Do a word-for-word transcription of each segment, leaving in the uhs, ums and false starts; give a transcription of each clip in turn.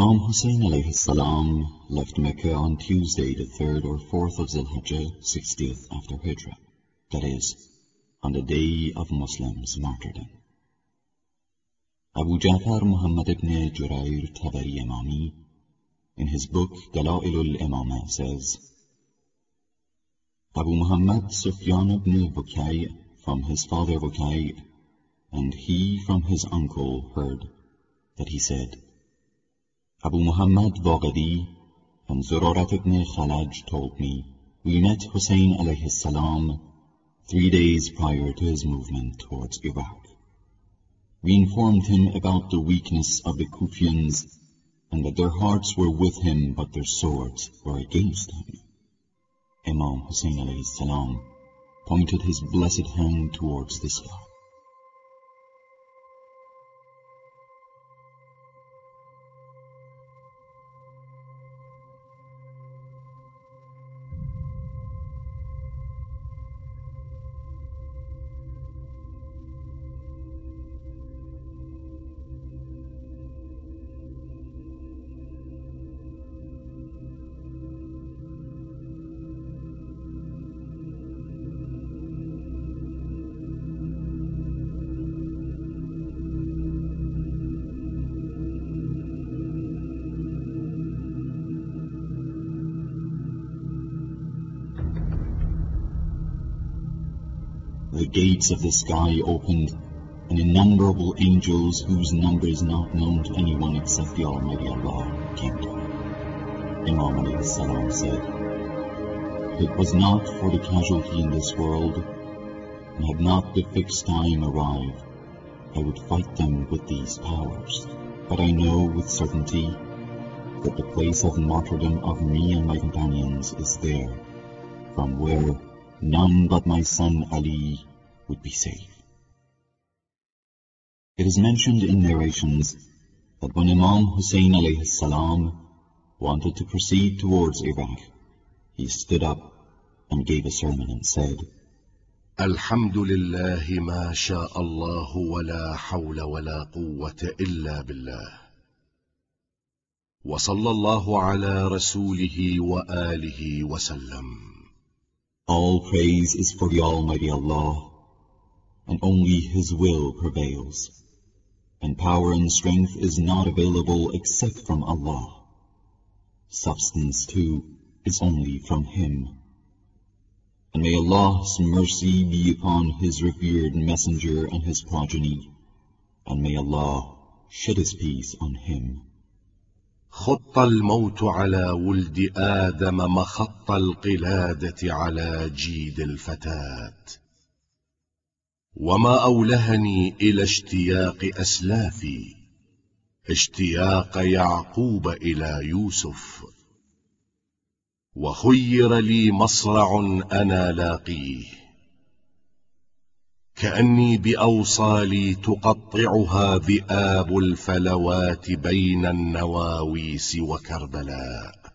Imam Hussein alayhi salam left Mecca on Tuesday the third or fourth of Zul-Hijjah, sixtieth after Hijrah, that is, on the day of Muslims' martyrdom. Abu Ja'far Muhammad ibn Jurayr Tabari Imami, in his book Dalailul Imamah, says, Abu Muhammad Sufyan ibn Bukay from his father Bukay, and he from his uncle heard that he said, Abu Muhammad Baghdadi and Zurarat ibn Khalaj told me, we met Hussein alayhi salam three days prior to his movement towards Iraq. We informed him about the weakness of the Kufians and that their hearts were with him but their swords were against him. Imam Hussein alayhi salam pointed his blessed hand towards the sky. The gates of the sky opened, and innumerable angels, whose number is not known to anyone except the Almighty Allah, came down. Imam alayhi salam said, if it was not for the casualty in this world, and had not the fixed time arrived, I would fight them with these powers. But I know with certainty that the place of martyrdom of me and my companions is there, from where none but my son Ali would be safe. It is mentioned in narrations that when Imam Hussein alayhi salam wanted to proceed towards Iraq, he stood up and gave a sermon and said, Alhamdulillahi ma sha Allahu wa la hawla wa la quwwata illa billah. Wa sallallahu ala rasulihi wa alihi wa sallam. All praise is for the Almighty Allah, and only His will prevails, and power and strength is not available except from Allah. Substance too is only from Him. And may Allah's mercy be upon His revered messenger and his progeny, and may Allah shed His peace on him. خط الموت على ولد آدم مخط القلادة على جيد الفتاة، وما أولهني إلى اشتياق أسلافي اشتياق يعقوب إلى يوسف، وخير لي مصرع أنا لاقيه، كأني بأوصالي تقطعها ذئاب الفلوات بين النواويس وكربلاء،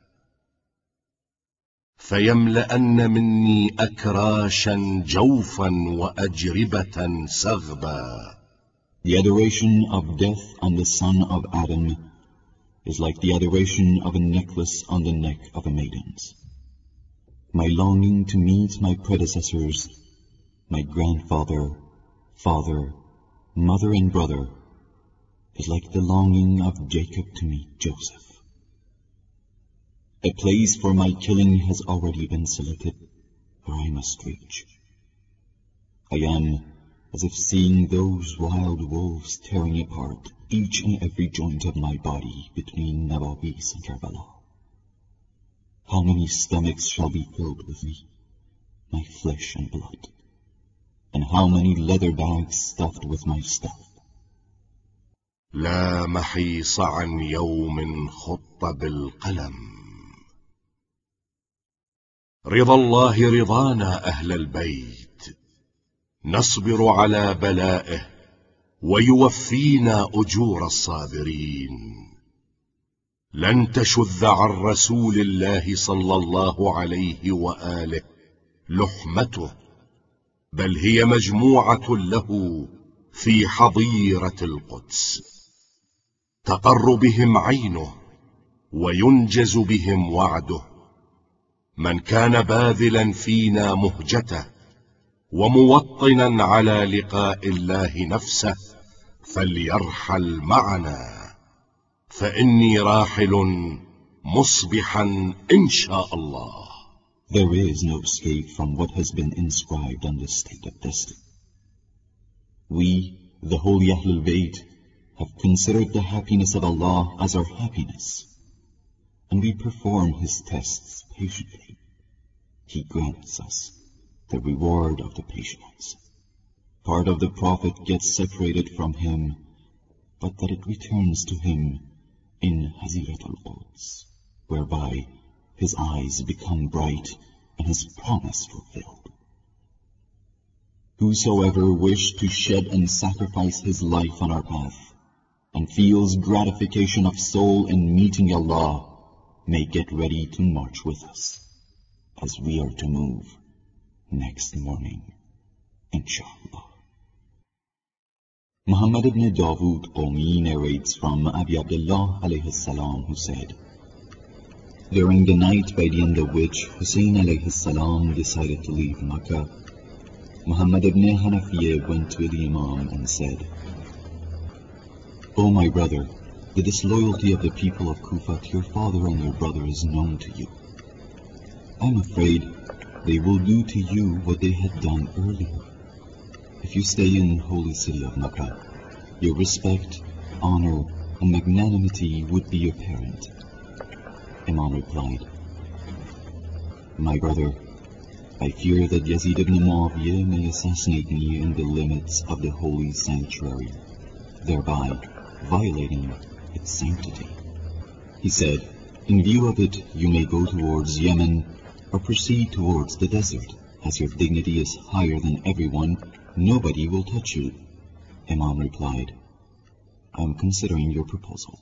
فيملأن مني أكراشا جوفا وأجربة سغبا. The adoration of death on the son of Adam is like the adoration of a necklace on the neck of a maiden's. My longing to meet my predecessors, my grandfather, father, mother and brother, is like the longing of Jacob to meet Joseph. A place for my killing has already been selected, where I must reach. I am as if seeing those wild wolves tearing apart each and every joint of my body between Nawawis and Karbala. How many stomachs shall be filled with me, my flesh and blood, and how many leather bags stuffed with my stuff? لا محيص عن يوم خط بالقلم. رضا الله رضانا أهل البيت، نصبر على بلائه ويوفينا أجور الصابرين. لن تشذ عن رسول الله صلى الله عليه وآله لحمته، بل هي مجموعة له في حظيرة القدس، تقر بهم عينه وينجز بهم وعده. من كان باذلا فينا مهجته وموطنا على لقاء الله نفسه فليرحل معنا، فإني راحل مصبحا إن شاء الله. There is no escape from what has been inscribed on this state of destiny. We, the holy Ahlul Bayt, have considered the happiness of Allah as our happiness, and we perform His tests patiently. He grants us the reward of the patient ones. Part of the Prophet gets separated from him, but that it returns to him in Hazirat al-Quds, whereby his eyes become bright and his promise fulfilled. Whosoever wished to shed and sacrifice his life on our path, and feels gratification of soul in meeting Allah, may get ready to march with us, as we are to move next morning, inshallah. Muhammad ibn Dawood Qawmi narrates from Abi Abdullah alayhi salam, who said, during the night by the end of which Hussein alayhi salam decided to leave Makkah, Muhammad ibn Hanafiya went to the Imam and said, O my brother, the disloyalty of the people of Kufa to your father and your brother is known to you. I am afraid they will do to you what they had done earlier. If you stay in the holy city of Makkah, your respect, honor, and magnanimity would be apparent. Imam replied, my brother, I fear that Yazid ibn Muawiyah may assassinate me in the limits of the holy sanctuary, thereby violating its sanctity. He said, in view of it, you may go towards Yemen or proceed towards the desert. As your dignity is higher than everyone, nobody will touch you. Imam replied, I am considering your proposal.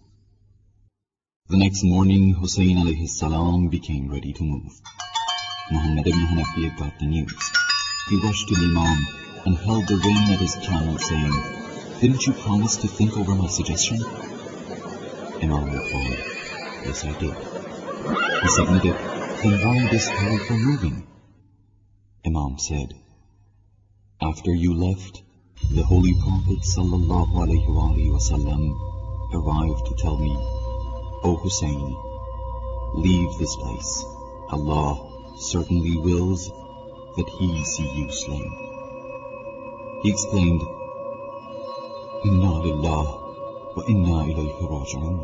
The next morning, Hussein alayhi salam became ready to move. Muhammad ibn Hanafiya got the news. He rushed to the Imam and held the rein of his camel, saying, didn't you promise to think over my suggestion? Imam replied, yes, I did. He submitted, then why this hurry for moving? Imam said, after you left, the Holy Prophet sallallahu alayhi wa sallam arrived to tell me, O Hussein, leave this place. Allah certainly wills that He see you slain. He exclaimed, Inna lillah wa inna ilayhi raji'un.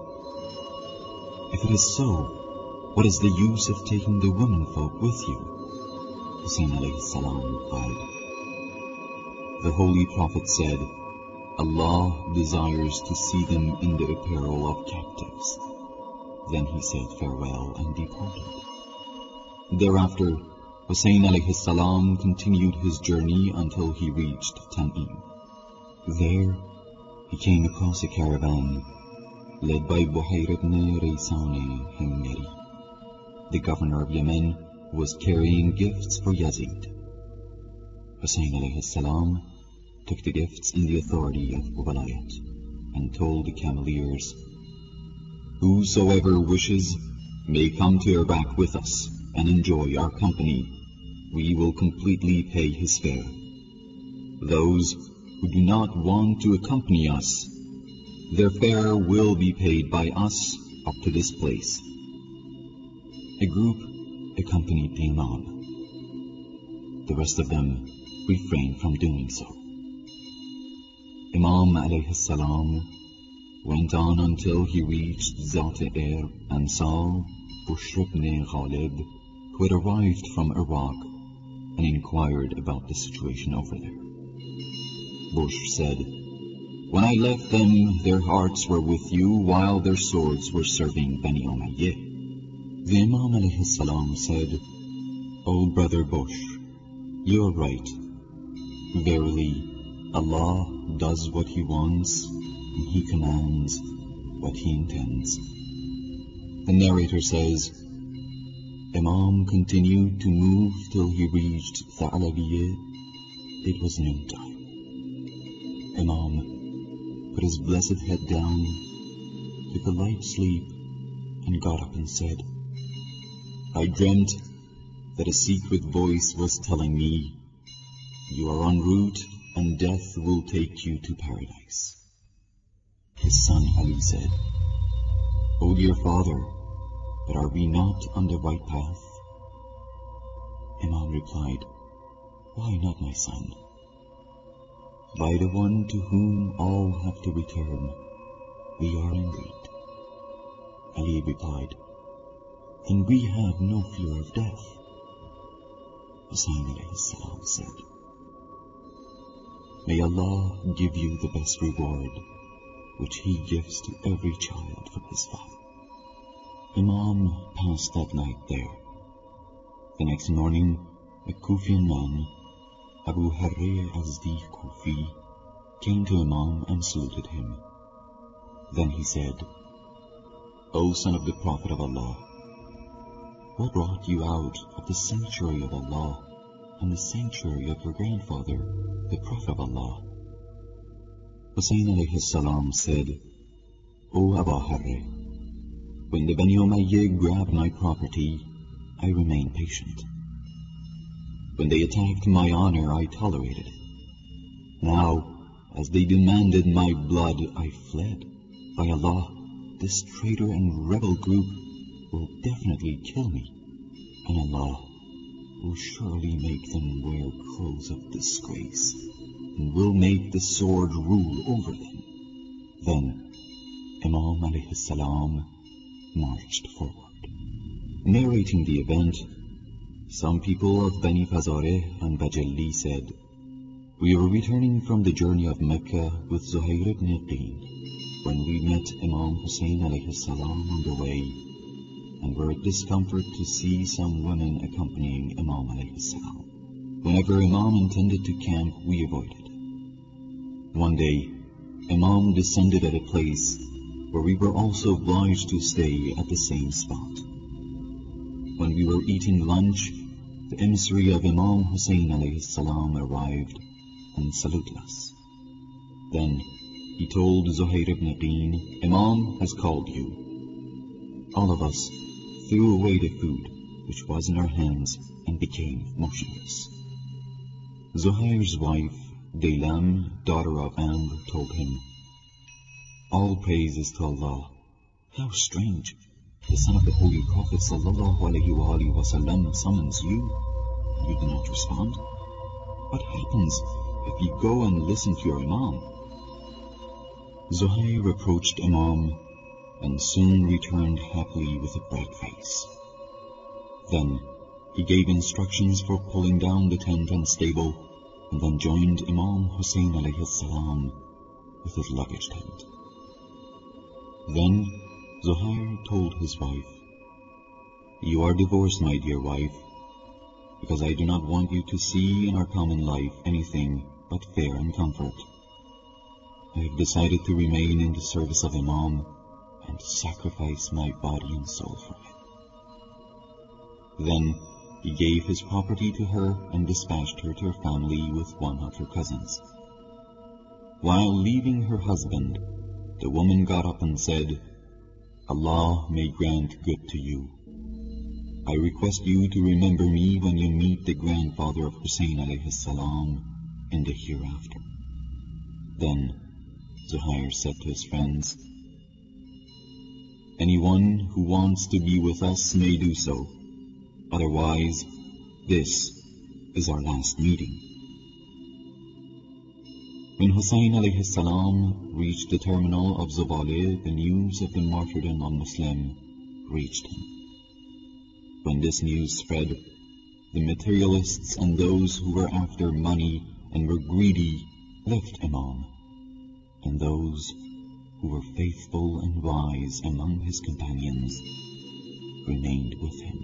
If it is so, what is the use of taking the women folk with you? Hussein alayhi salam replied, the Holy Prophet said, Allah desires to see them in the apparel of captives. Then he said farewell and departed. Thereafter, Hussein alayhi salam continued his journey until he reached Tan'im. There, he came across a caravan led by Buhayr ibn Raysan Himmeri. The governor of Yemen was carrying gifts for Yazid. Hussein alayhi salam took the gifts in the authority of Ubalayat and told the cameliers, whosoever wishes may come to Iraq with us and enjoy our company. We will completely pay his fare. Those who do not want to accompany us, their fare will be paid by us up to this place. A group accompanied the Imam. The rest of them refrained from doing so. Imam alayhi salam went on until he reached Zat-e-Ir and saw Bushr ibn Ghalib, who had arrived from Iraq, and inquired about the situation over there. Bushr said, when I left them, their hearts were with you while their swords were serving Bani Umayyah. The Imam alayhi salam said, O brother Bushr, you are right. Verily, Allah does what He wants, and He commands what He intends. The narrator says, Imam continued to move till he reached Tha'labiyah. It was noontime. Imam put his blessed head down, took a light sleep, and got up and said, I dreamt that a secret voice was telling me, you are en route and death will take you to paradise. His son Ali said, O dear father, but are we not on the right path? Imam replied, why not, my son? By the one to whom all have to return, we are indeed. Ali replied, then we have no fear of death. Hussain alayhi salam said, may Allah give you the best reward, which He gives to every child from his father. Imam passed that night there. The next morning, a Kufian man, Abu Harri Azdi Kufi, came to Imam and saluted him. Then he said, O son of the Prophet of Allah, what brought you out of the sanctuary of Allah and the sanctuary of your grandfather, the Prophet of Allah? Hussain alayhi salam said, O Abu Harri, when the Bani Umayyah grabbed my property, I remained patient. When they attacked my honor, I tolerated it. Now, as they demanded my blood, I fled. By Allah, this traitor and rebel group will definitely kill me, and Allah will surely make them wear clothes of disgrace, and will make the sword rule over them. Then Imam alayhi salam marched forward. Narrating the event, some people of Bani Fazareh and Bajalli said, we were returning from the journey of Mecca with Zuhair ibn Qeen when we met Imam Hussain alayhi salam on the way, and were at discomfort to see some women accompanying Imam alayhi salam. Whenever Imam intended to camp, we avoided. One day, Imam descended at a place where we were also obliged to stay at the same spot. When we were eating lunch, the emissary of Imam Hussain alayhi salam arrived and saluted us. Then he told Zuhair ibn Qeen, Imam has called you. All of us threw away the food which was in our hands and became motionless. Zuhair's wife, Daylam, daughter of Amr, told him, all praise is to Allah. How strange! The son of the Holy Prophet sallallahu alayhi wa alayhi wa sallam summons you. You do not respond. What happens if you go and listen to your Imam? Zuhair approached Imam and soon returned happily with a bright face. Then he gave instructions for pulling down the tent and stable, and then joined Imam Hussain alayhi salam with his luggage tent. Then Zuhair told his wife, you are divorced, my dear wife, because I do not want you to see in our common life anything but fare and comfort. I have decided to remain in the service of Imam and sacrifice my body and soul for him. Then he gave his property to her and dispatched her to her family with one of her cousins. While leaving her husband, the woman got up and said, Allah may grant good to you. I request you to remember me when you meet the grandfather of Hussain alayhi salam in the hereafter. Then Zuhair said to his friends, anyone who wants to be with us may do so. Otherwise, this is our last meeting. When Hussain alayhi salam reached the terminal of Zubaleh, the news of the martyrdom of Muslim reached him. When this news spread, the materialists and those who were after money and were greedy left Imam, and those who were faithful and wise among his companions remained with him.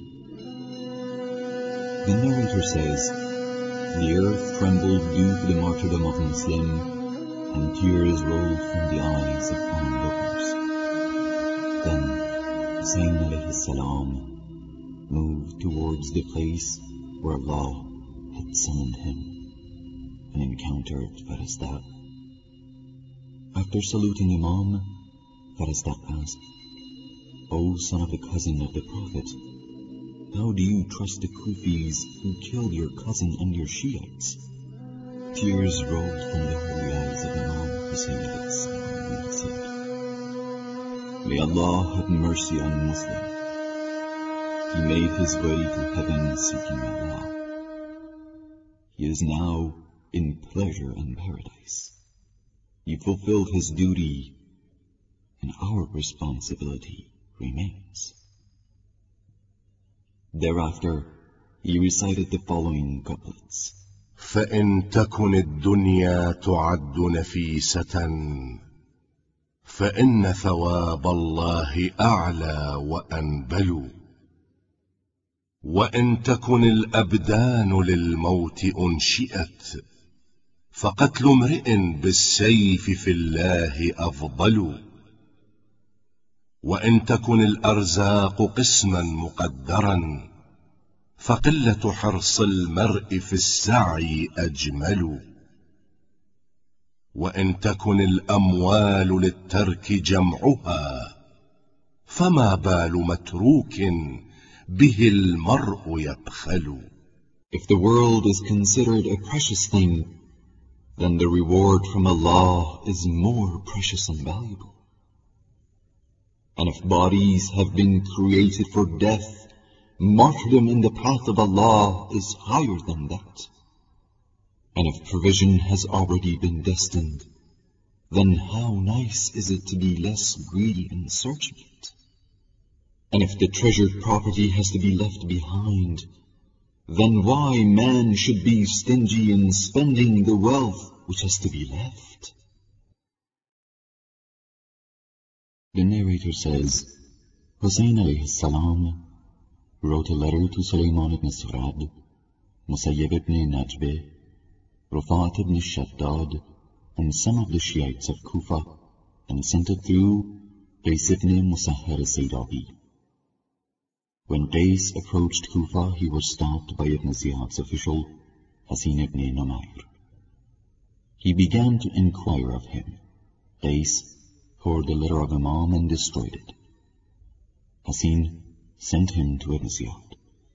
The narrator says, the earth trembled due to the martyrdom of Muslim, and tears rolled from the eyes of onlookers. Then Hussain alayhi salam moved towards the place where Allah had summoned him and encountered Farazdak. After saluting Imam, Farazdak asked, O son of the cousin of the Prophet, how do you trust the Kufis who killed your cousin and your Shiites? Tears rolled from the holy eyes of Imam Hussein alayhi salam when he said, May Allah have mercy on Muslim. He made his way to heaven seeking Allah. He is now in pleasure and paradise. He fulfilled his duty, and our responsibility remains. Thereafter, he recited the following couplets. فإن تكن الدنيا تعد نفيسة فإن ثواب الله أعلى وأنبل وإن تكن الأبدان للموت أنشئت فقتل امرئ بالسيف في الله أفضل وإن تكن الأرزاق قسما مقدرا فقلة حرص المرء في السعي أجمل وإن تكن الأموال للترك جمعها فما بال متروك به المرء يبخل. If the world is considered a precious thing, then the reward from Allah is more precious and valuable. And if bodies have been created for death, martyrdom in the path of Allah is higher than that. And if provision has already been destined, then how nice is it to be less greedy in searching it? And if the treasured property has to be left behind, then why man should be stingy in spending the wealth which has to be left? The narrator says, Hussein alayhi salam wrote a letter to Sulaiman ibn Surad, Musayyib ibn Najbeh, Rufat ibn Shaddad, and some of the Shiites of Kufa, and sent it through Qais ibn Musahhar al-Saydawi. When Qais approached Kufa, he was stopped by Ibn Ziyad's official, Hasin ibn Numayr. He began to inquire of him. Qais tore the letter of Imam and destroyed it. Hasin sent him to Ibn Ziyad.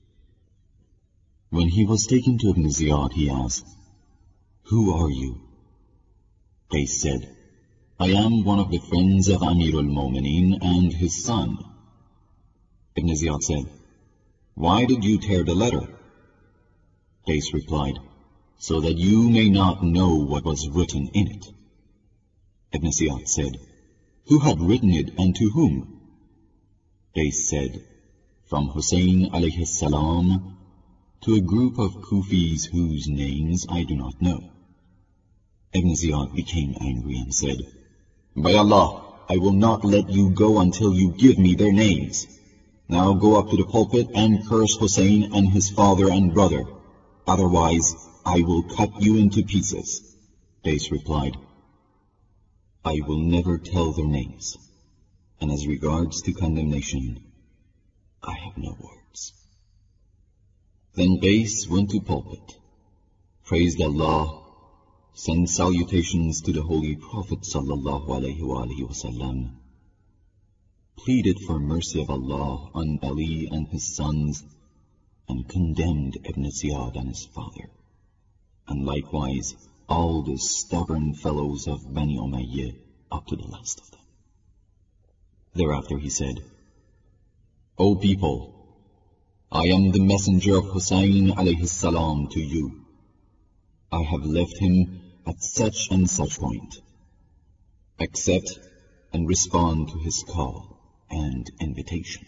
When he was taken to Ibn Ziyad, he asked, Who are you? Qais said, I am one of the friends of Amir al-Mu'mineen and his son. Ibn Ziyad said, Why did you tear the letter? Qais replied, So that you may not know what was written in it. Ibn Ziyad said, Who had written it and to whom? Qais said, From Hussein alayhi salam to a group of Kufis whose names I do not know. Ibn Ziyad became angry and said, By Allah, I will not let you go until you give me their names. Now go up to the pulpit and curse Hussein and his father and brother. Otherwise, I will cut you into pieces. Qais replied, I will never tell their names, and as regards to condemnation, I have no words. Then Qais went to pulpit, praised Allah, sent salutations to the Holy Prophet sallallahu alaihi wasallam, pleaded for mercy of Allah on Ali and his sons, and condemned Ibn Ziyad and his father, and likewise all the stubborn fellows of Bani Umayyah up to the last of them. Thereafter he said, O people, I am the messenger of Hussein alayhi salam to you. I have left him at such and such point. Accept and respond to his call and invitation.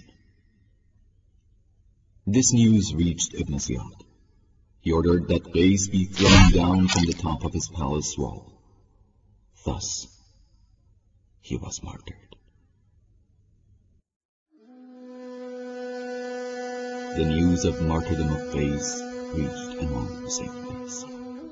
This news reached Ibn Ziyad. He ordered that Qais be thrown down from the top of his palace wall. Thus, he was martyred. The news of martyrdom of Qais reached Imam Hussein alayhi salam.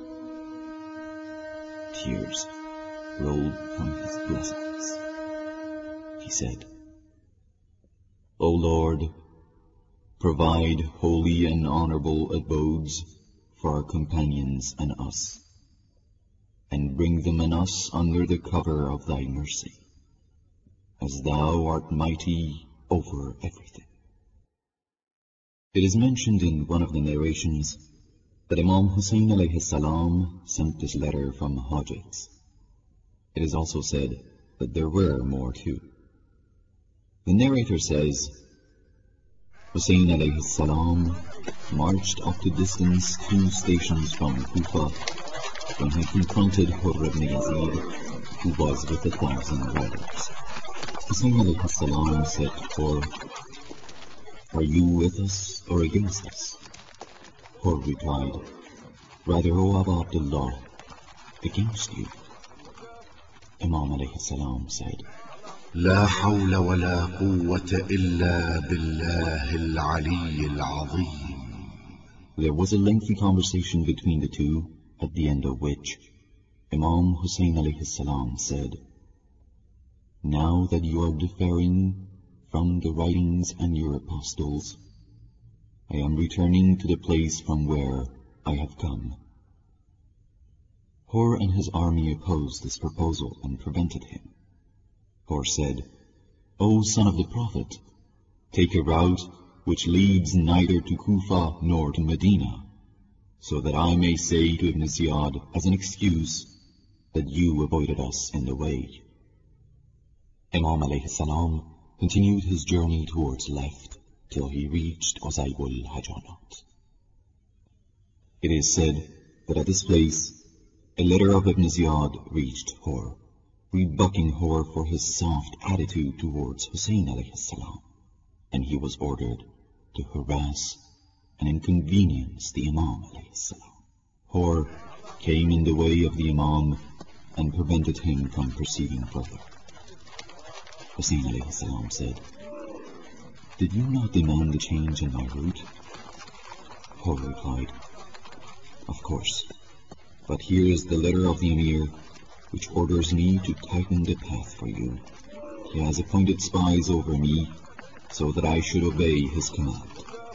Tears rolled from his blessings. He said, O Lord, provide holy and honorable abodes for our companions and us, and bring them and us under the cover of thy mercy. As thou art mighty, O over everything. It is mentioned in one of the narrations that Imam Hussein alayhi salam sent this letter from Hajiz. It is also said that there were more too. The narrator says, Hussein alayhi salam marched up to distance two stations from Kufa when he confronted Hurr ibn Yazid, who was with a thousand riders. Hussein alayhi salam said to Hurr, Are you with us or against us? Hurr replied, Rather, O Abu Abdullah, against you. Imam alayhi salam said, لا حول ولا قوة إلا بالله العلي العظيم. There was a lengthy conversation between the two, at the end of which Imam Hussein alayhi salam said, Now that you are differing from the writings and your apostles, I am returning to the place from where I have come. Hurr and his army opposed this proposal and prevented him. Hurr said, O son of the Prophet, take a route which leads neither to Kufa nor to Medina, so that I may say to Ibn Ziyad as an excuse that you avoided us in the way. Imam alayhi salam continued his journey towards left till he reached Uzaybul Hajanat. It is said that at this place a letter of Ibn Ziyad reached Hurr, rebuking Hurr for his soft attitude towards Hussein alayhi salam, and he was ordered to harass and inconvenience the Imam alayhi salam. Hurr came in the way of the Imam and prevented him from proceeding further. Hussein alayhi salam said, Did you not demand a change in my route? Hurr replied, Of course, but here is the letter of the Emir, which orders me to tighten the path for you. He has appointed spies over me, so that I should obey his command.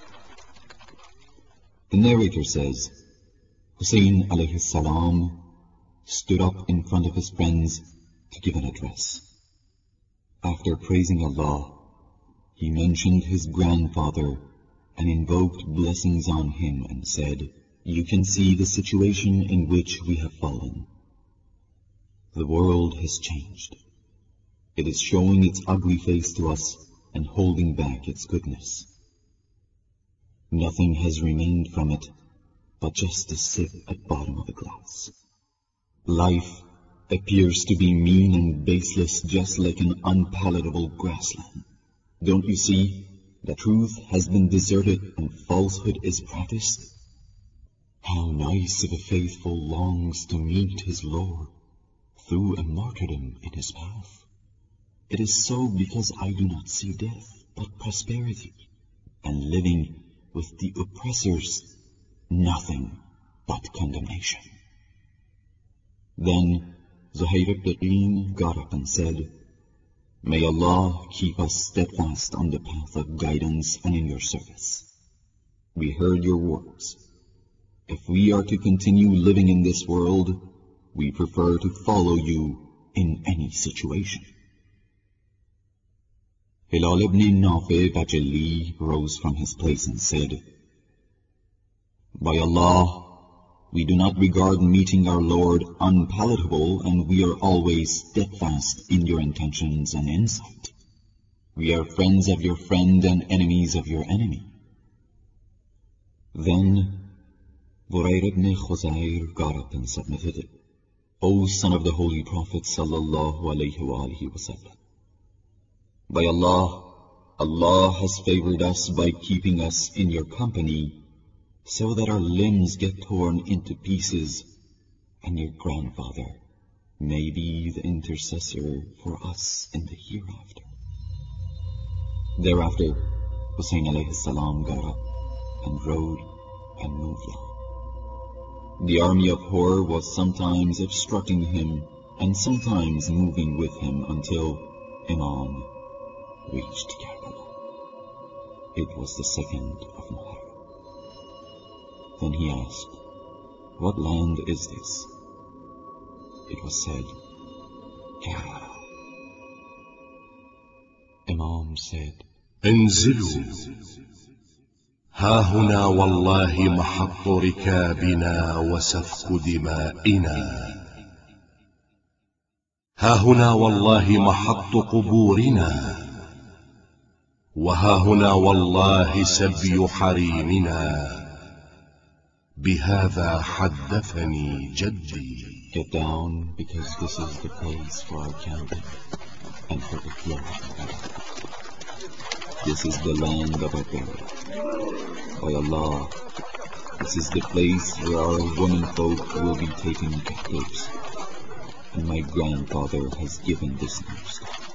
The narrator says, Hussein alayhi salam stood up in front of his friends to give an address. After praising Allah, he mentioned his grandfather and invoked blessings on him and said, You can see the situation in which we have fallen. The world has changed. It is showing its ugly face to us and holding back its goodness. Nothing has remained from it but just a sip at bottom of a glass. Life appears to be mean and baseless, just like an unpalatable grassland. Don't you see that truth has been deserted and falsehood is practiced? How nice if a faithful longs to meet his Lord through a martyrdom in his path. It is so because I do not see death, but prosperity, and living with the oppressors, nothing but condemnation. Then Zuhair ibn got up and said, May Allah keep us steadfast on the path of guidance and in your service. We heard your words. If we are to continue living in this world, we prefer to follow you in any situation. Hilal ibn Nafi Bajali rose from his place and said, By Allah, we do not regard meeting our Lord unpalatable, and we are always steadfast in your intentions and insight. We are friends of your friend and enemies of your enemy. Then Burair ibn Khuzair got up and submitted, O son of the Holy Prophet sallallahu alayhi wa alihi wasallam, by Allah, Allah has favored us by keeping us in your company, so that our limbs get torn into pieces, and your grandfather may be the intercessor for us in the hereafter. Thereafter, Hussein alayhi salam got up and rode and moved on. The army of Hurr was sometimes obstructing him and sometimes moving with him until Imam reached Karbala. It was the second of Muharram. Then he asked, What land is this? It was said, Karbala. Imam said, انزلوا، ها هنا والله محط ركابنا وسفك دمائنا، ها هنا والله محط قبورنا، وها هنا والله سبي حريمنا، بهذا حدثني جدي. Get down, because this is the place for our camping and for the flow of water. This is the land of our burial. By Allah, this is the place where our womenfolk will be taken captives, and my grandfather has given this news.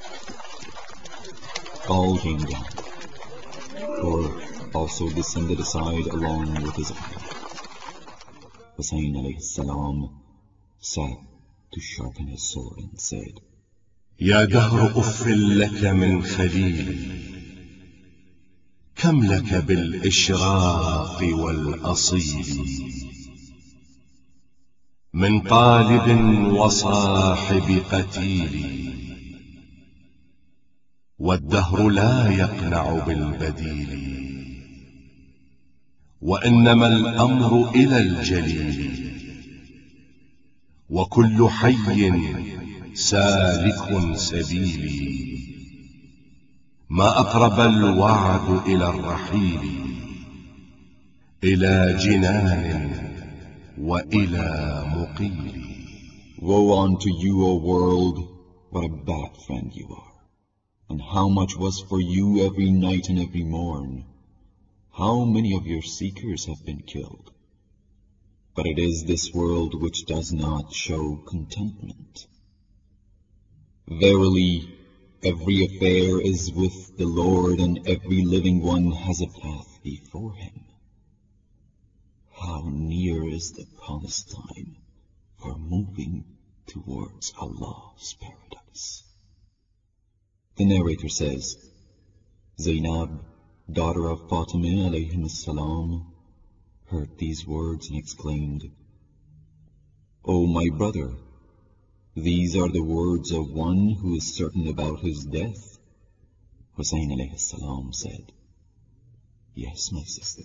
All came down, or also descended aside along with his army. Hussein alayhi salam sat to sharpen his sword and said, يا دهر أفل لك من خليلي، كم لك بالإشراق والأصيل، من طالب وصاحب قتيل، والدهر لا يقنع بالبديل، وإنما الأمر إلى الجليل، وكل حي سالك سبيلي، ما أقرب الوعد إلى الرحيل، إلى جنان وإلى مقيل. Woe unto you, O world, what a bad friend you are, and how much was for you every night and every morn. How many of your seekers have been killed? But it is this world which does not show contentment. Verily, every affair is with the Lord, and every living one has a path before him. How near is the promised time for moving towards Allah's paradise. The narrator says, Zainab, daughter of Fatima alayhi salam, heard these words and exclaimed, O my brother, these are the words of one who is certain about his death. Hussein alayhi salam said, Yes, my sister.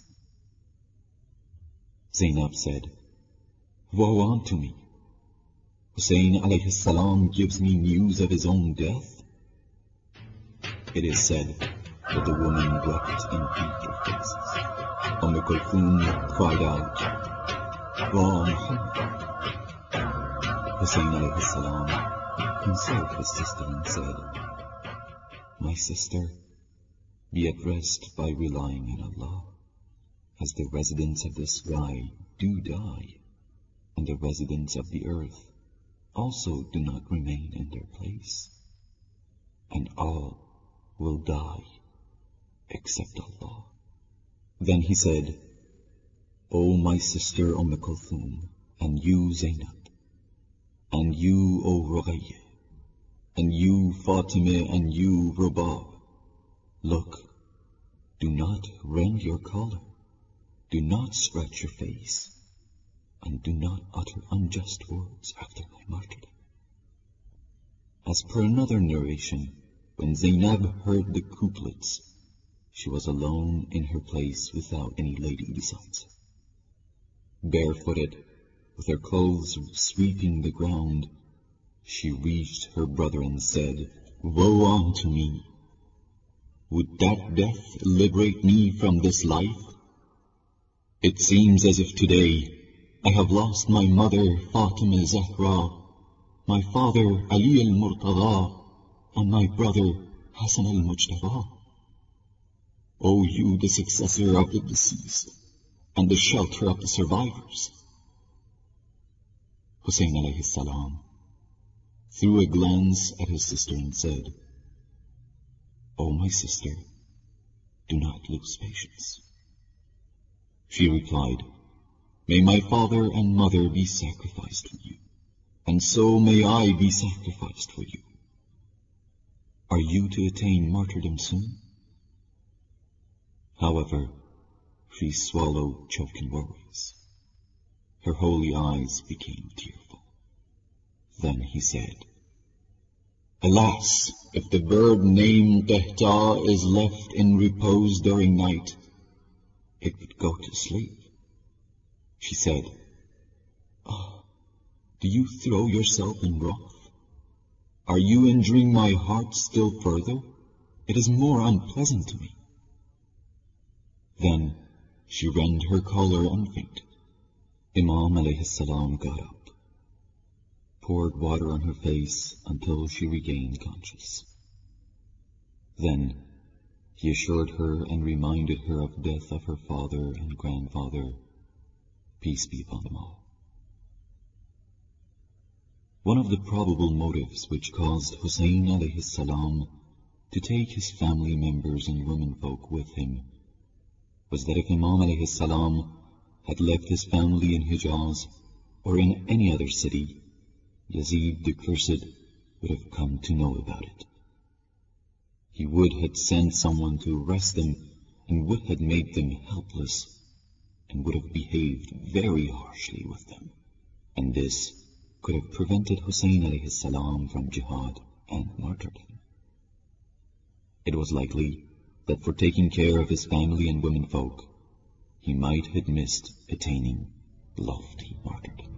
Zainab said, Woe unto me! Hussein alayhi salam gives me news of his own death. It is said that the woman wept and beat her faces. Umm Kulthum cried out, O Muhammad! Hussein alayhi salam consoled his sister and said, My sister, be at rest by relying on Allah, as the residents of the sky do die, and the residents of the earth also do not remain in their place, and all will die except Allah. Then he said, O my sister Umm Kulthum, and you Zainab, and you O Ruqayyah, and you Fatima, and you Rubab, look, do not rend your collar, do not scratch your face, and do not utter unjust words after my martyrdom. As per another narration, when Zainab heard the couplets, she was alone in her place without any lady besides her. Barefooted, with her clothes sweeping the ground, she reached her brother and said, Woe unto me! Would that death liberate me from this life? It seems as if today I have lost my mother Fatima Zahra, my father Ali al-Murtada, and my brother Hassan al-Mujtaba. O you, the successor of the deceased, and the shelter of the survivors. Hussein alayhi salam threw a glance at his sister and said, O my sister, do not lose patience. She replied, May my father and mother be sacrificed for you, and so may I be sacrificed for you. Are you to attain martyrdom soon? However, she swallowed choking worries. Her holy eyes became tearful. Then he said, Alas! if the bird named Qihta is left in repose during night, it would go to sleep. She said, "Ah, do you throw yourself in wrath? Are you injuring my heart still further? It is more unpleasant to me." Then she rent her collar and fainted. Imam alayhi salam got up, poured water on her face until she regained conscious. Then he assured her and reminded her of the death of her father and grandfather, peace be upon them all. One of the probable motives which caused Hussein alayhi salam to take his family members and womenfolk with him was that if Imam alayhi salam had left his family in Hijaz or in any other city, Yazid the Cursed would have come to know about it. He would have sent someone to arrest them and would have made them helpless and would have behaved very harshly with them. And this could have prevented Hussein alayhi salam from jihad and martyrdom. It was likely that for taking care of his family and womenfolk, he might have missed attaining lofty martyrdom.